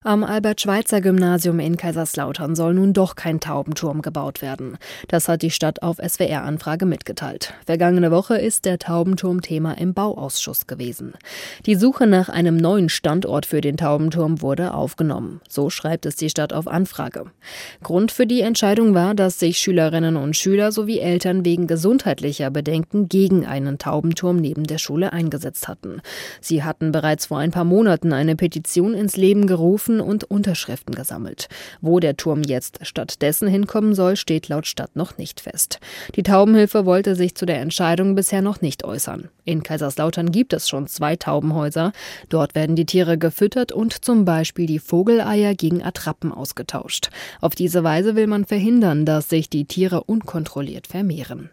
Am Albert-Schweitzer-Gymnasium in Kaiserslautern soll nun doch kein Taubenturm gebaut werden. Das hat die Stadt auf SWR-Anfrage mitgeteilt. Vergangene Woche ist der Taubenturm Thema im Bauausschuss gewesen. Die Suche nach einem neuen Standort für den Taubenturm wurde aufgenommen. So schreibt es die Stadt auf Anfrage. Grund für die Entscheidung war, dass sich Schülerinnen und Schüler sowie Eltern wegen gesundheitlicher Bedenken gegen einen Taubenturm neben der Schule eingesetzt hatten. Sie hatten bereits vor ein paar Monaten eine Petition ins Leben gerufen und Unterschriften gesammelt. Wo der Turm jetzt stattdessen hinkommen soll, steht laut Stadt noch nicht fest. Die Taubenhilfe wollte sich zu der Entscheidung bisher noch nicht äußern. In Kaiserslautern gibt es schon 2 Taubenhäuser. Dort werden die Tiere gefüttert und zum Beispiel die Vogeleier gegen Attrappen ausgetauscht. Auf diese Weise will man verhindern, dass sich die Tiere unkontrolliert vermehren.